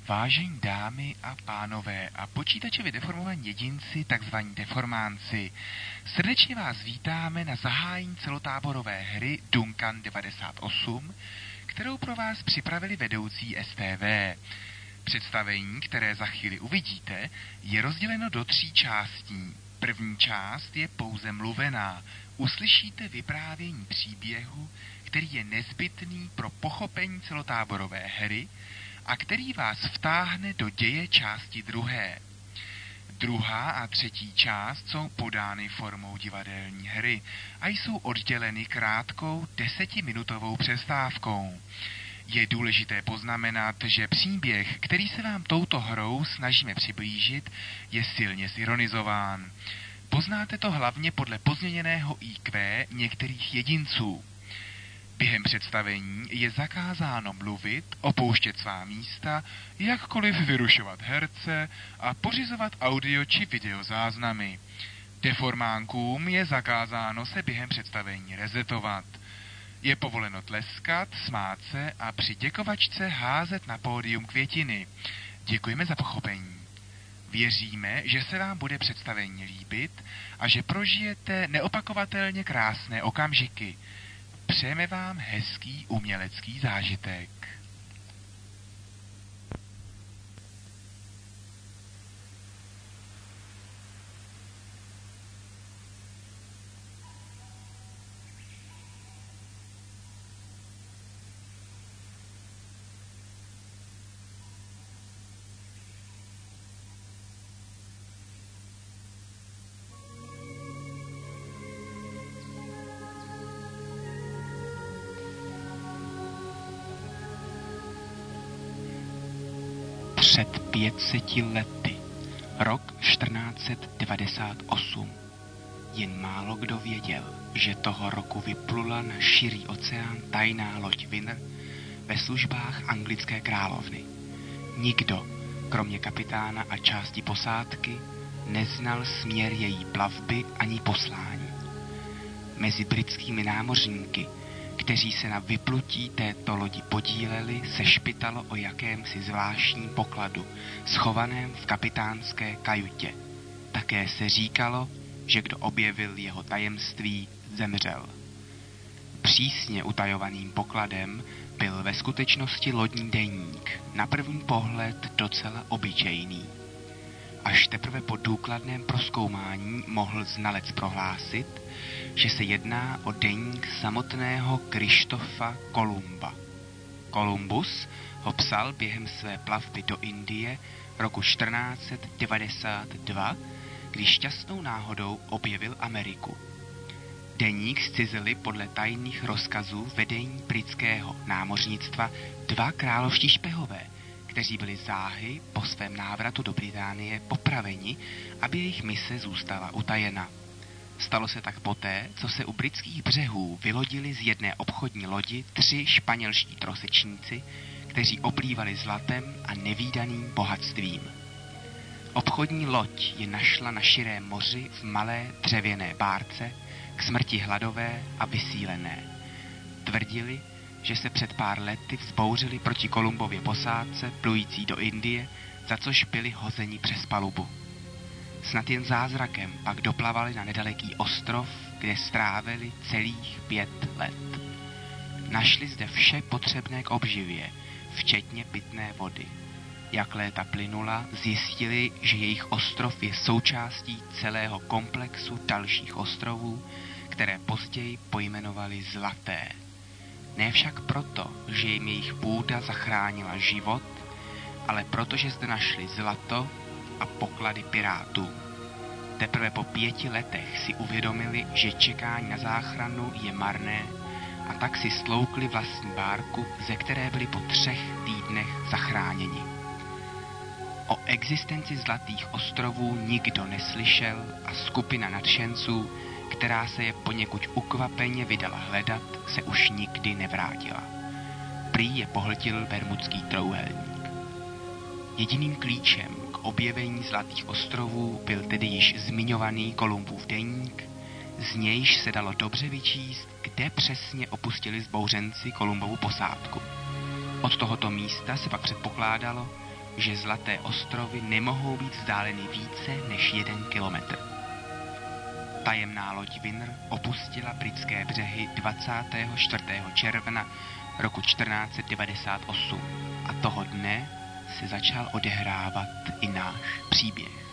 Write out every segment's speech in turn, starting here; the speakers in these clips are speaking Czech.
Vážení dámy a pánové a počítačově deformovaní jedinci, takzvaní deformánci, srdečně vás vítáme na zahájení celotáborové hry Duncan 98, kterou pro vás připravili vedoucí STV. Představení, které za chvíli uvidíte, je rozděleno do 3 částí. První část je pouze mluvená. Uslyšíte vyprávění příběhu, který je nezbytný pro pochopení celotáborové hry a který vás vtáhne do děje části druhé. Druhá a třetí část jsou podány formou divadelní hry a jsou odděleny krátkou 10minutovou přestávkou. Je důležité poznamenat, že příběh, který se vám touto hrou snažíme přiblížit, je silně zironizován. Poznáte to hlavně podle pozměněného IQ některých jedinců. Během představení je zakázáno mluvit, opouštět svá místa, jakkoliv vyrušovat herce a pořizovat audio či video záznamy. Deformánkům je zakázáno se během představení rezetovat. Je povoleno tleskat, smát se a při děkovačce házet na pódium květiny. Děkujeme za pochopení. Věříme, že se vám bude představení líbit a že prožijete neopakovatelně krásné okamžiky. Přejeme vám hezký umělecký zážitek. Před 500 lety, rok 1498, jen málo kdo věděl, že toho roku vyplula na širý oceán tajná loď Winner ve službách anglické královny. Nikdo, kromě kapitána a části posádky, neznal směr její plavby ani poslání. Mezi britskými námořníky, kteří se na vyplutí této lodi podíleli, se špitalo o jakémsi zvláštním pokladu, schovaném v kapitánské kajutě. Také se říkalo, že kdo objevil jeho tajemství, zemřel. Přísně utajovaným pokladem byl ve skutečnosti lodní deník, na první pohled docela obyčejný. Až teprve po důkladném prozkoumání mohl znalec prohlásit, že se jedná o deník samotného Krištofa Kolumba. Kolumbus ho psal během své plavby do Indie roku 1492, když šťastnou náhodou objevil Ameriku. Deník zcizili podle tajných rozkazů vedení britského námořnictva 2 královští špehové, kteří byli záhy po svém návratu do Británie popraveni, aby jejich mise zůstala utajena. Stalo se tak poté, co se u britských břehů vylodili z jedné obchodní lodi 3 španělští trosečníci, kteří oplývali zlatem a nevídaným bohatstvím. Obchodní loď je našla na širém moři v malé dřevěné bárce, k smrti hladové a vysílené. Tvrdili, že se před pár lety vzbouřili proti Kolumbově posádce plující do Indie, za což byli hozeni přes palubu. Snad jen zázrakem pak doplavali na nedaleký ostrov, kde strávili celých 5 let. Našli zde vše potřebné k obživě, včetně pitné vody. Jak léta plynula, zjistili, že jejich ostrov je součástí celého komplexu dalších ostrovů, které později pojmenovali Zlaté. Ne však proto, že jim jejich půda zachránila život, ale protože zde našli zlato a poklady pirátů. Teprve po 5 letech si uvědomili, že čekání na záchranu je marné, a tak si stloukli vlastní bárku, ze které byli po 3 týdnech zachráněni. O existenci Zlatých ostrovů nikdo neslyšel a skupina nadšenců, která se je poněkud ukvapeně vydala hledat, se už nikdy nevrátila. Prý je pohltil Bermudský trojúhelník. Jediným klíčem k objevení Zlatých ostrovů byl tedy již zmiňovaný Kolumbův deník, z nějž se dalo dobře vyčíst, kde přesně opustili zbouřenci Kolumbovu posádku. Od tohoto místa se pak předpokládalo, že Zlaté ostrovy nemohou být vzdáleny více než 1 kilometr. Tajemná loď Winner opustila britské břehy 24. června roku 1498 a toho dne se začal odehrávat i náš příběh.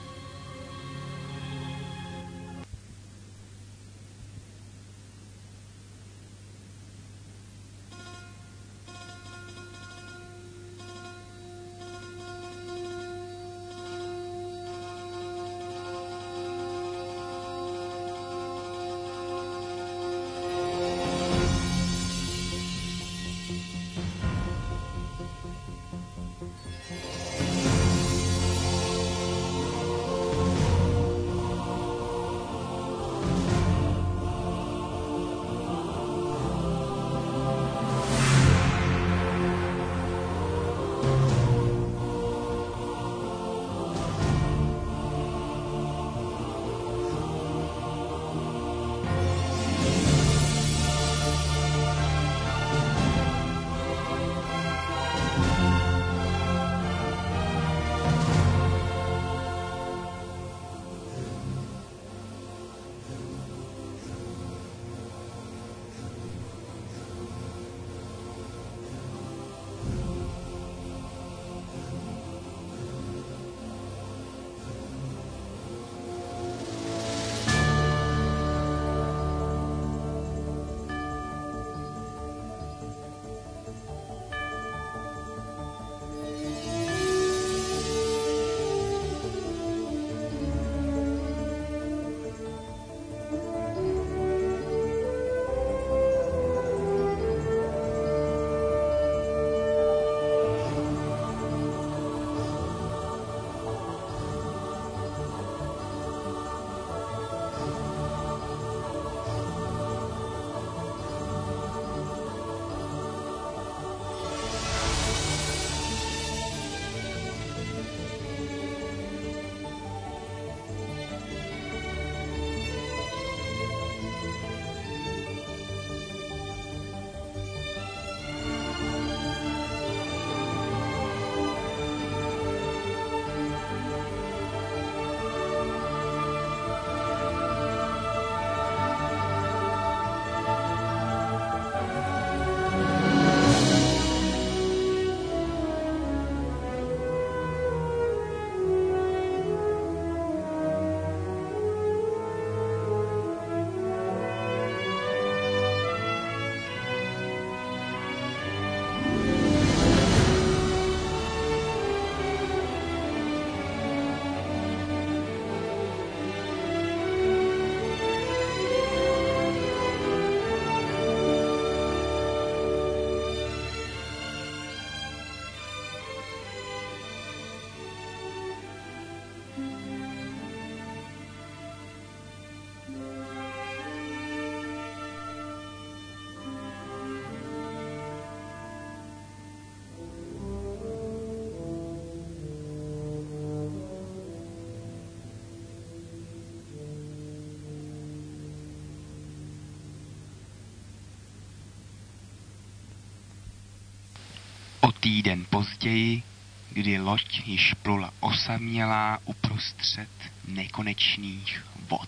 O týden později, kdy loď již plula osamělá uprostřed nekonečných vod.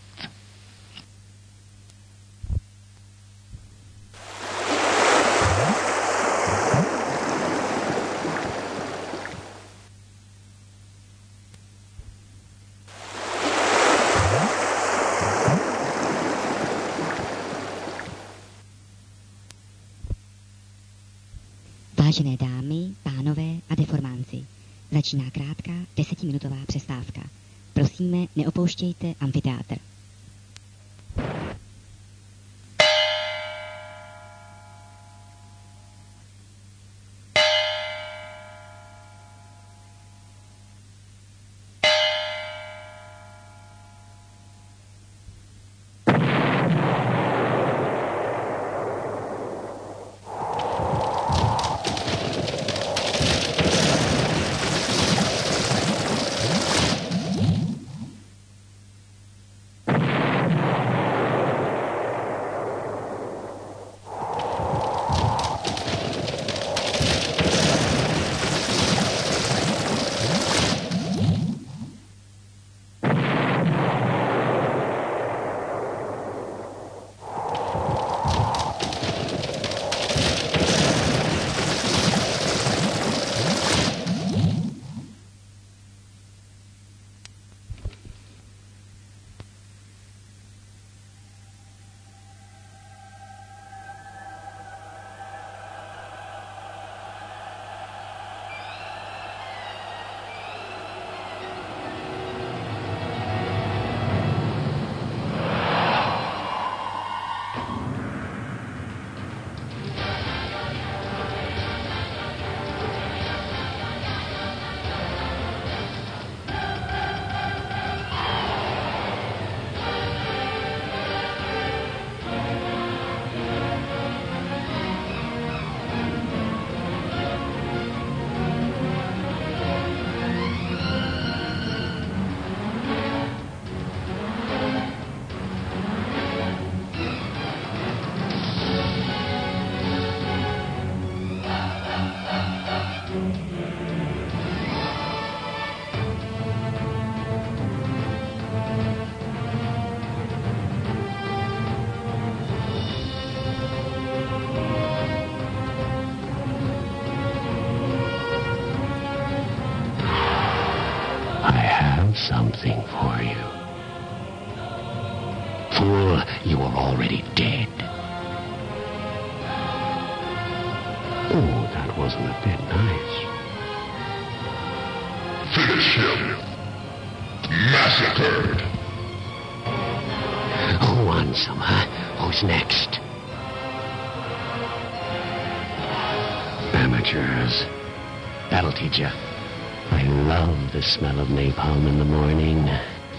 Vážené dámy, pánové a deformánci, začíná krátká 10minutová přestávka. Prosíme, neopouštějte amfiteátr. something for you. Fool, you are already dead. Oh, that wasn't a bit nice. Finish him. Massacred. Who wants him, huh? Who's next? Amateurs. That'll teach you. I love the smell of napalm in the morning.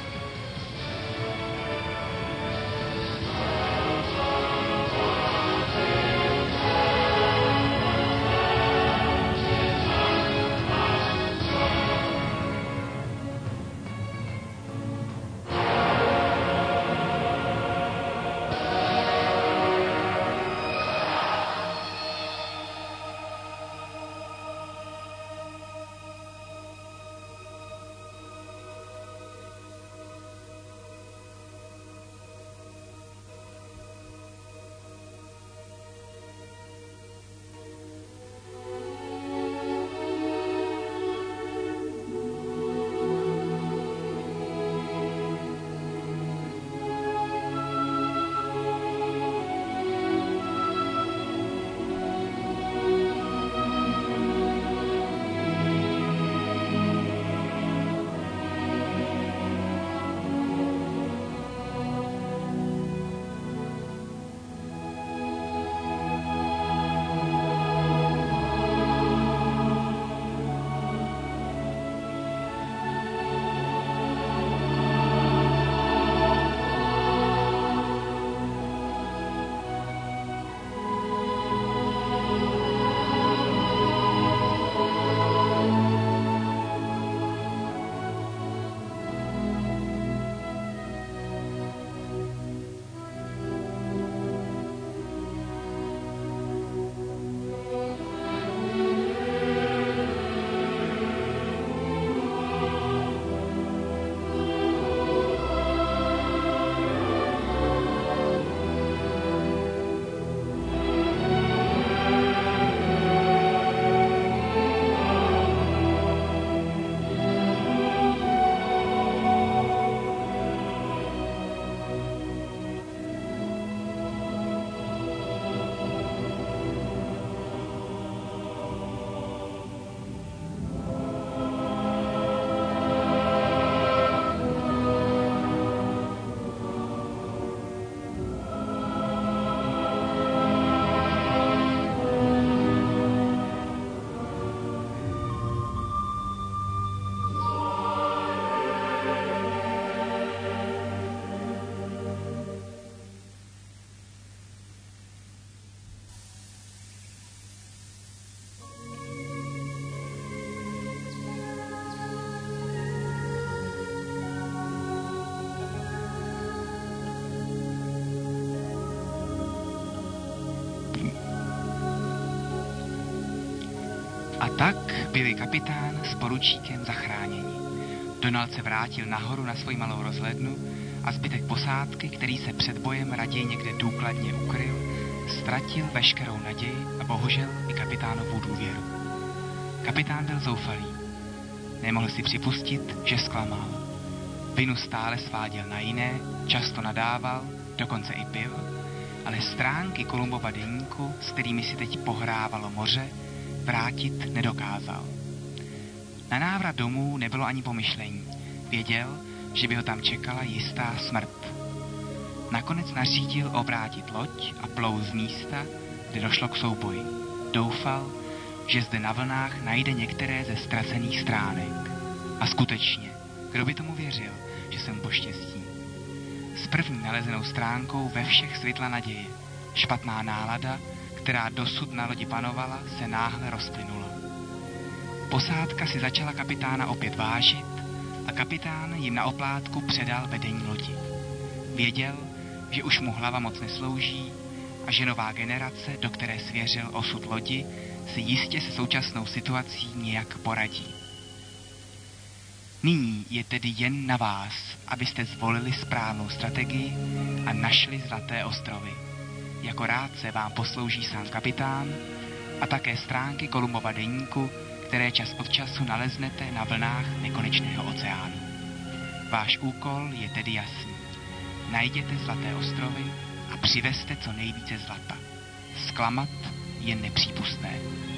A tak byli kapitán s poručíkem zachráněni. Donald se vrátil nahoru na svoji malou rozhlednu a zbytek posádky, který se před bojem raději někde důkladně ukryl, ztratil veškerou naději a bohužel i kapitánovu důvěru. Kapitán byl zoufalý. Nemohl si připustit, že zklamal. Vinu stále sváděl na jiné, často nadával, dokonce i pil, ale stránky Kolumbova deníku, s kterými si teď pohrávalo moře, vrátit nedokázal. Na návrat domů nebylo ani pomyšlení. Věděl, že by ho tam čekala jistá smrt. Nakonec nařídil obrátit loď a plout z místa, kde došlo k souboji. Doufal, že zde na vlnách najde některé ze ztracených stránek. A skutečně, kdo by tomu věřil, že se mu poštěstí. S první nalezenou stránkou ve všech svitla naděje. Špatná nálada, která dosud na lodi panovala, se náhle rozplynula. Posádka si začala kapitána opět vážit a kapitán jim na oplátku předal vedení lodi. Věděl, že už mu hlava moc neslouží a že nová generace, do které svěřil osud lodi, si jistě se současnou situací nějak poradí. Nyní je tedy jen na vás, abyste zvolili správnou strategii a našli Zlaté ostrovy. Jako rádce vám poslouží sám kapitán a také stránky Kolumbova deníku, které čas od času naleznete na vlnách nekonečného oceánu. Váš úkol je tedy jasný. Najděte zlaté ostrovy a přivezte co nejvíce zlata. Zklamat je nepřípustné.